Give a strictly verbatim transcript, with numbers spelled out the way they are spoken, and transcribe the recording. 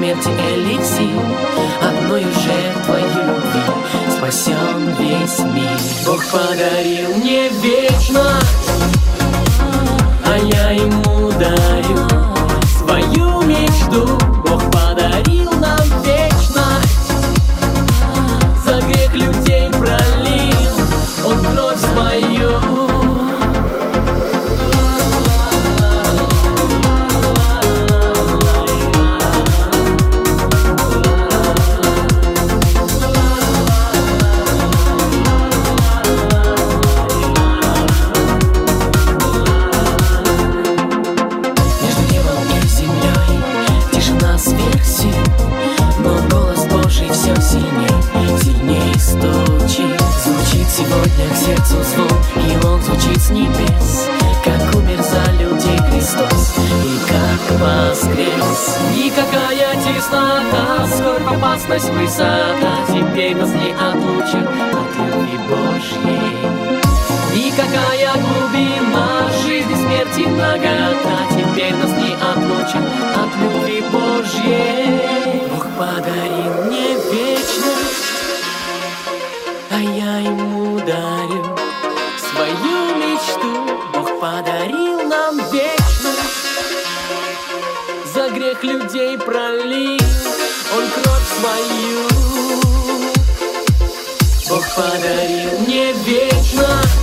смерти эликсир, одною жертвою любви спасен весь мир. Бог подарил мне вечность, а я ему дарю свою мечту. Бог подарил нам вечность, за грех людей пролил Он кровь свою. Сегодня к сердцу звон, и он звучит с небес, как умер за людей Христос и как воскрес. Никакая теснота, скорбь, опасность, высота теперь нас не отлучит от любви Божьей. Никакая глубина жизни, смерти, нагота теперь нас не отлучит от любви Божьей. Бог подарил мне вечность, а я ему дарю свою мечту. Бог подарил нам вечность, за грех людей пролил Он кровь свою. Бог подарил мне вечность,